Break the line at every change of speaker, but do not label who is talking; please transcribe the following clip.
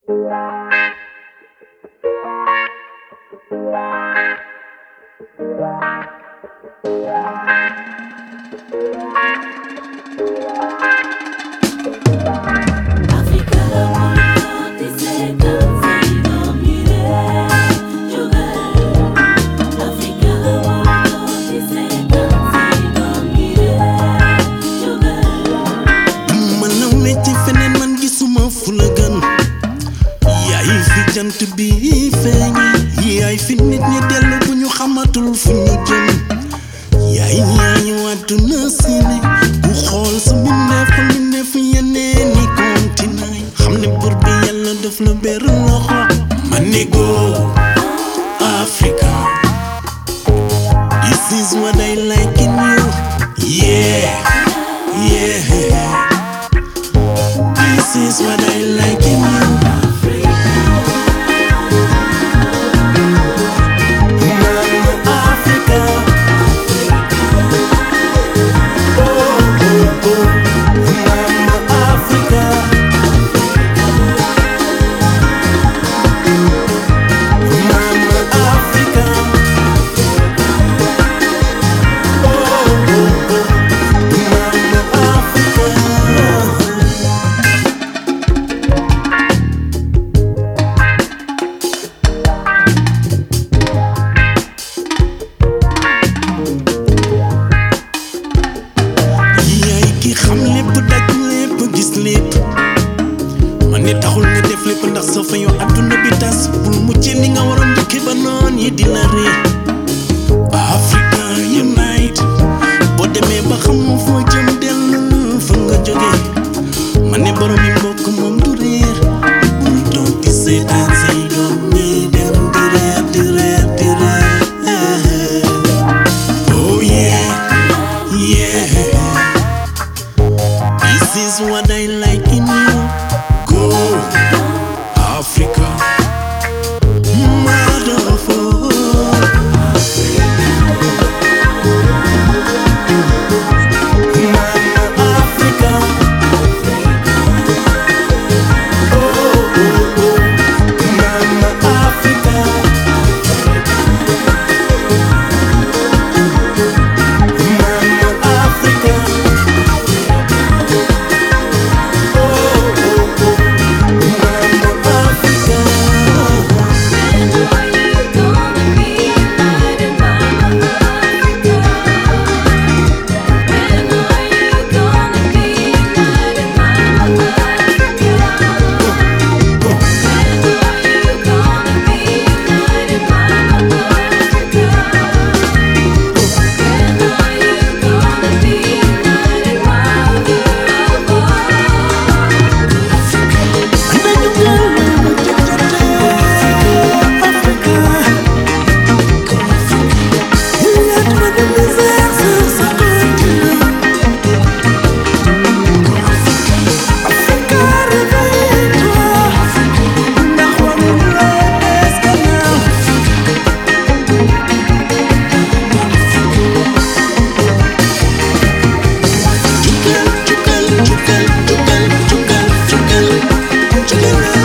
jant bi feeñ yaay fi nit ñi dellu bu ñu xamatul fu ñu jëm yaay ñaañu àdduna si ne ku xool sa mbindeef yeneen ni continent xam ne bur bi yàlla def la ber loxo ma ne go Africa, this is what I like in you. Yeah, this is what I like in you. xam lépp daj lépp gis lépp man ni taxul nga def lépp ndax soo fa yoo adduna bi tas bul mujjee ni nga waroon njëkki ba noon yi di la ree Africa unite boo demee ba xam foo jëm dellu fa nga jóge man ne borom yi mbokk moom du réer bul toog di seetaan say doom ñi dem di reer di reer di reer oh yeah this is what I like in you. Go, Africa. Motherfucker. Africa. Mama Africa. Together.